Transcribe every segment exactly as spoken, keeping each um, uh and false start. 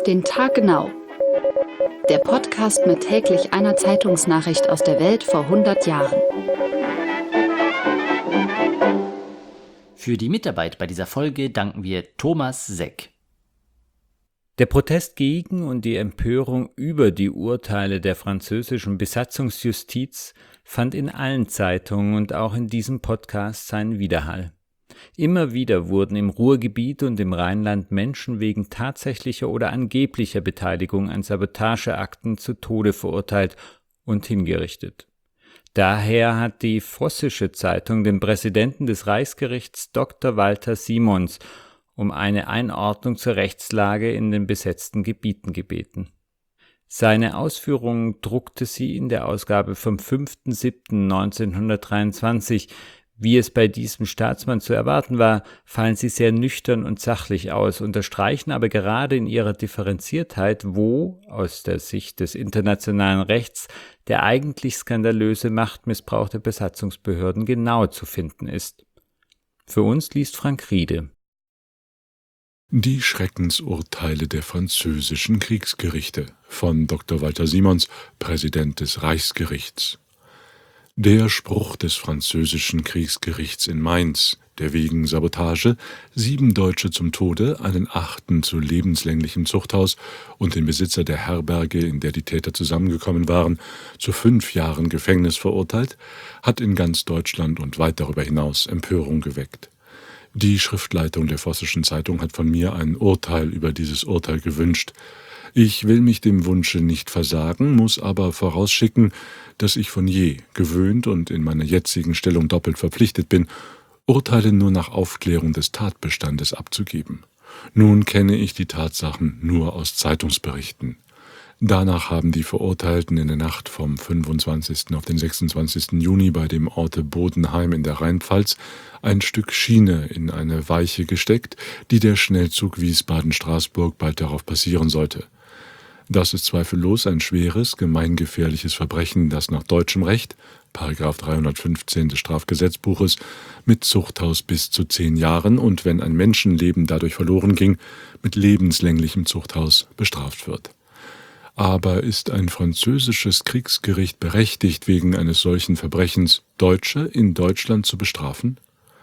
den Tag genau. Der Podcast mit täglich einer Zeitungsnachricht aus der Welt vor hundert Jahren. Für die Mitarbeit bei dieser Folge danken wir Thomas Seck. Der Protest gegen und die Empörung über die Urteile der französischen Besatzungsjustiz fand in allen Zeitungen und auch in diesem Podcast seinen Widerhall. Immer wieder wurden im Ruhrgebiet und im Rheinland Menschen wegen tatsächlicher oder angeblicher Beteiligung an Sabotageakten zu Tode verurteilt und hingerichtet. Daher hat die Vossische Zeitung den Präsidenten des Reichsgerichts Doktor Walter Simons um eine Einordnung zur Rechtslage in den besetzten Gebieten gebeten. Seine Ausführungen druckte sie in der Ausgabe vom fünften siebten neunzehnhundertdreiundzwanzig. Wie es bei diesem Staatsmann zu erwarten war, fallen sie sehr nüchtern und sachlich aus, unterstreichen aber gerade in ihrer Differenziertheit, wo, aus der Sicht des internationalen Rechts, der eigentlich skandalöse Machtmissbrauch der Besatzungsbehörden genau zu finden ist. Für uns liest Frank Riede. Die Schreckensurteile der französischen Kriegsgerichte von Doktor Walter Simons, Präsident des Reichsgerichts. Der Spruch des französischen Kriegsgerichts in Mainz, der wegen Sabotage sieben Deutsche zum Tode, einen achten zu lebenslänglichem Zuchthaus und den Besitzer der Herberge, in der die Täter zusammengekommen waren, zu fünf Jahren Gefängnis verurteilt, hat in ganz Deutschland und weit darüber hinaus Empörung geweckt. Die Schriftleitung der Vossischen Zeitung hat von mir ein Urteil über dieses Urteil gewünscht. Ich will mich dem Wunsche nicht versagen, muss aber vorausschicken, dass ich von je gewöhnt und in meiner jetzigen Stellung doppelt verpflichtet bin, Urteile nur nach Aufklärung des Tatbestandes abzugeben. Nun kenne ich die Tatsachen nur aus Zeitungsberichten. Danach haben die Verurteilten in der Nacht vom fünfundzwanzigsten auf den sechsundzwanzigsten Juni bei dem Orte Bodenheim in der Rheinpfalz ein Stück Schiene in eine Weiche gesteckt, die der Schnellzug Wiesbaden-Straßburg bald darauf passieren sollte. Das ist zweifellos ein schweres, gemeingefährliches Verbrechen, das nach deutschem Recht, Paragraph dreihundertfünfzehn des Strafgesetzbuches, mit Zuchthaus bis zu zehn Jahren und, wenn ein Menschenleben dadurch verloren ging, mit lebenslänglichem Zuchthaus bestraft wird. Aber ist ein französisches Kriegsgericht berechtigt, wegen eines solchen Verbrechens Deutsche in Deutschland zu bestrafen?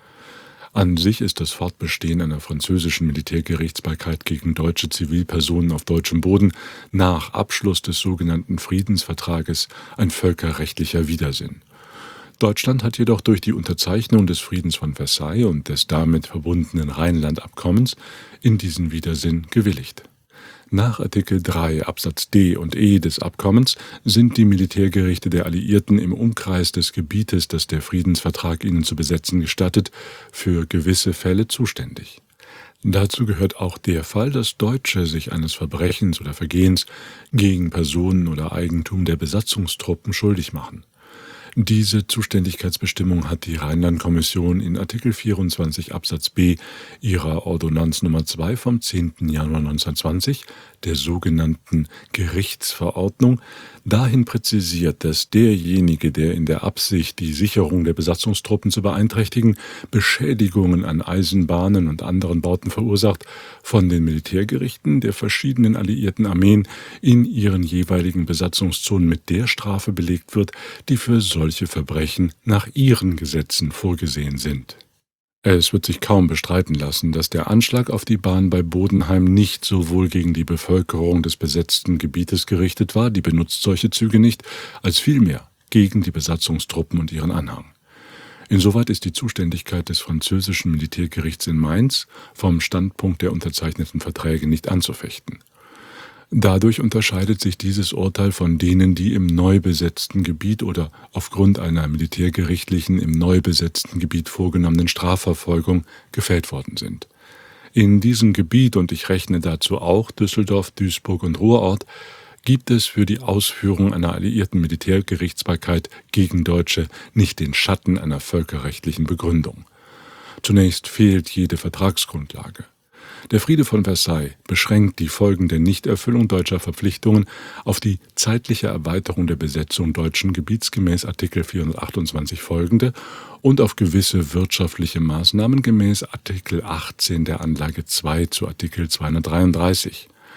An sich ist das Fortbestehen einer französischen Militärgerichtsbarkeit gegen deutsche Zivilpersonen auf deutschem Boden nach Abschluss des sogenannten Friedensvertrages ein völkerrechtlicher Widersinn. Deutschland hat jedoch durch die Unterzeichnung des Friedens von Versailles und des damit verbundenen Rheinland-Abkommens in diesen Widersinn gewilligt. Nach Artikel drei Absatz D und E des Abkommens sind die Militärgerichte der Alliierten im Umkreis des Gebietes, das der Friedensvertrag ihnen zu besetzen gestattet, für gewisse Fälle zuständig. Dazu gehört auch der Fall, dass Deutsche sich eines Verbrechens oder Vergehens gegen Personen oder Eigentum der Besatzungstruppen schuldig machen. Diese Zuständigkeitsbestimmung hat die Rheinland-Kommission in Artikel vierundzwanzig Absatz B ihrer Ordonnanz Nummer zwei vom zehnten Januar neunzehnhundertzwanzig, der sogenannten Gerichtsverordnung, dahin präzisiert, dass derjenige, der in der Absicht, die Sicherung der Besatzungstruppen zu beeinträchtigen, Beschädigungen an Eisenbahnen und anderen Bauten verursacht, von den Militärgerichten der verschiedenen alliierten Armeen in ihren jeweiligen Besatzungszonen mit der Strafe belegt wird, die für solche Verbrechen nach ihren Gesetzen vorgesehen sind. Es wird sich kaum bestreiten lassen, dass der Anschlag auf die Bahn bei Bodenheim nicht sowohl gegen die Bevölkerung des besetzten Gebietes gerichtet war, die benutzt solche Züge nicht, als vielmehr gegen die Besatzungstruppen und ihren Anhang. Insoweit ist die Zuständigkeit des französischen Militärgerichts in Mainz vom Standpunkt der unterzeichneten Verträge nicht anzufechten. Dadurch unterscheidet sich dieses Urteil von denen, die im neu besetzten Gebiet oder aufgrund einer militärgerichtlichen im neu besetzten Gebiet vorgenommenen Strafverfolgung gefällt worden sind. In diesem Gebiet, und ich rechne dazu auch Düsseldorf, Duisburg und Ruhrort, gibt es für die Ausführung einer alliierten Militärgerichtsbarkeit gegen Deutsche nicht den Schatten einer völkerrechtlichen Begründung. Zunächst fehlt jede Vertragsgrundlage. Der Friede von Versailles beschränkt die folgende Nichterfüllung deutscher Verpflichtungen auf die zeitliche Erweiterung der Besetzung deutschen Gebiets gemäß Artikel vierhundertachtundzwanzig folgende und auf gewisse wirtschaftliche Maßnahmen gemäß Artikel achtzehn der Anlage zwei zu Artikel zweihundertdreiunddreißig.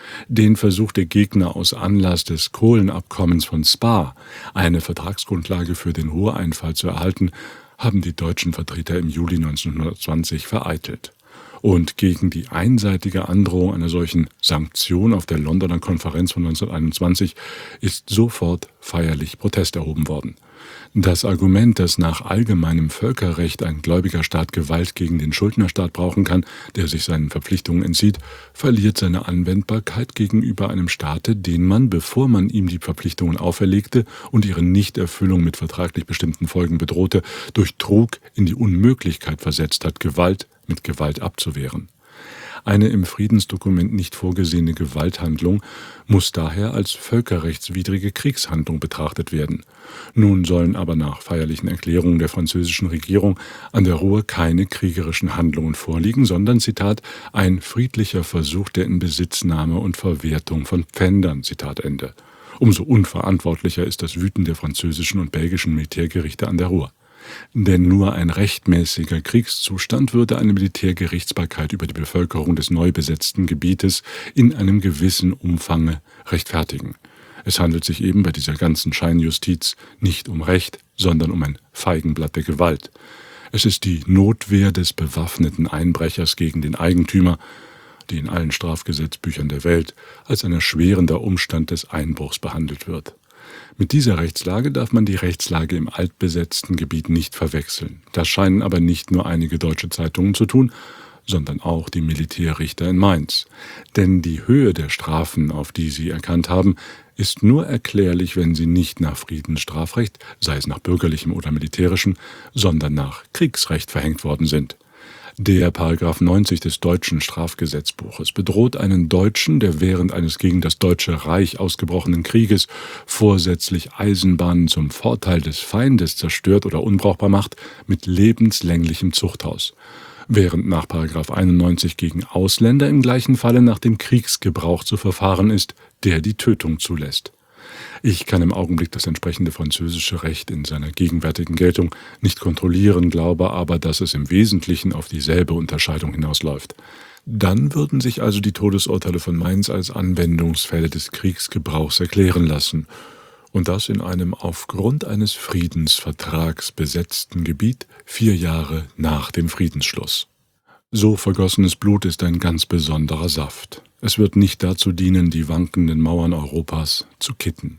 Den Versuch der Gegner aus Anlass des Kohlenabkommens von Spa, eine Vertragsgrundlage für den Ruhreinfall zu erhalten, haben die deutschen Vertreter im Juli neunzehnhundertzwanzig vereitelt. Und gegen die einseitige Androhung einer solchen Sanktion auf der Londoner Konferenz von neunzehnhunderteinundzwanzig ist sofort feierlich Protest erhoben worden. Das Argument, dass nach allgemeinem Völkerrecht ein gläubiger Staat Gewalt gegen den Schuldnerstaat brauchen kann, der sich seinen Verpflichtungen entzieht, verliert seine Anwendbarkeit gegenüber einem Staate, den man, bevor man ihm die Verpflichtungen auferlegte und ihre Nichterfüllung mit vertraglich bestimmten Folgen bedrohte, durch Trug in die Unmöglichkeit versetzt hat, Gewalt mit Gewalt abzuwehren. Eine im Friedensdokument nicht vorgesehene Gewalthandlung muss daher als völkerrechtswidrige Kriegshandlung betrachtet werden. Nun sollen aber nach feierlichen Erklärungen der französischen Regierung an der Ruhr keine kriegerischen Handlungen vorliegen, sondern, Zitat, ein friedlicher Versuch der Inbesitznahme und Verwertung von Pfändern, Zitat Ende. Umso unverantwortlicher ist das Wüten der französischen und belgischen Militärgerichte an der Ruhr. Denn nur ein rechtmäßiger Kriegszustand würde eine Militärgerichtsbarkeit über die Bevölkerung des neu besetzten Gebietes in einem gewissen Umfange rechtfertigen. Es handelt sich eben bei dieser ganzen Scheinjustiz nicht um Recht, sondern um ein Feigenblatt der Gewalt. Es ist die Notwehr des bewaffneten Einbrechers gegen den Eigentümer, die in allen Strafgesetzbüchern der Welt als ein erschwerender Umstand des Einbruchs behandelt wird. Mit dieser Rechtslage darf man die Rechtslage im altbesetzten Gebiet nicht verwechseln. Das scheinen aber nicht nur einige deutsche Zeitungen zu tun, sondern auch die Militärrichter in Mainz. Denn die Höhe der Strafen, auf die sie erkannt haben, ist nur erklärlich, wenn sie nicht nach Friedensstrafrecht, sei es nach bürgerlichem oder militärischem, sondern nach Kriegsrecht verhängt worden sind. Der Paragraph neunzig des deutschen Strafgesetzbuches bedroht einen Deutschen, der während eines gegen das Deutsche Reich ausgebrochenen Krieges vorsätzlich Eisenbahnen zum Vorteil des Feindes zerstört oder unbrauchbar macht, mit lebenslänglichem Zuchthaus, während nach Paragraph einundneunzig gegen Ausländer im gleichen Falle nach dem Kriegsgebrauch zu verfahren ist, der die Tötung zulässt. Ich kann im Augenblick das entsprechende französische Recht in seiner gegenwärtigen Geltung nicht kontrollieren, glaube aber, dass es im Wesentlichen auf dieselbe Unterscheidung hinausläuft. Dann würden sich also die Todesurteile von Mainz als Anwendungsfälle des Kriegsgebrauchs erklären lassen, und das in einem aufgrund eines Friedensvertrags besetzten Gebiet vier Jahre nach dem Friedensschluss. So vergossenes Blut ist ein ganz besonderer Saft. Es wird nicht dazu dienen, die wankenden Mauern Europas zu kitten.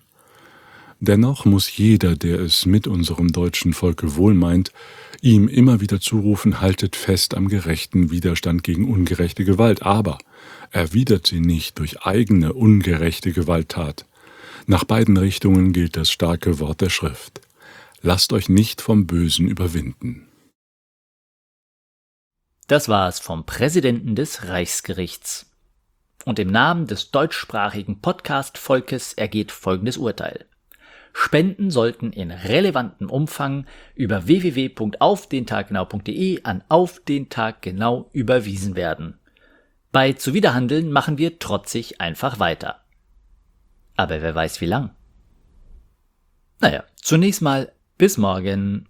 Dennoch muss jeder, der es mit unserem deutschen Volke wohl meint, ihm immer wieder zurufen, haltet fest am gerechten Widerstand gegen ungerechte Gewalt, aber erwidert sie nicht durch eigene ungerechte Gewalttat. Nach beiden Richtungen gilt das starke Wort der Schrift. Lasst euch nicht vom Bösen überwinden. Das war es vom Präsidenten des Reichsgerichts. Und im Namen des deutschsprachigen Podcast-Volkes ergeht folgendes Urteil. Spenden sollten in relevantem Umfang über w w w punkt auf den tag genau punkt de an Auf den Tag Genau überwiesen werden. Bei Zuwiderhandeln machen wir trotzig einfach weiter. Aber wer weiß wie lang. Naja, zunächst mal bis morgen.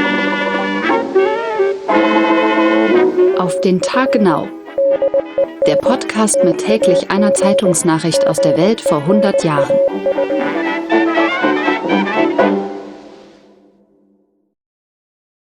Auf den Tag genau. Der Podcast mit täglich einer Zeitungsnachricht aus der Welt vor hundert Jahren.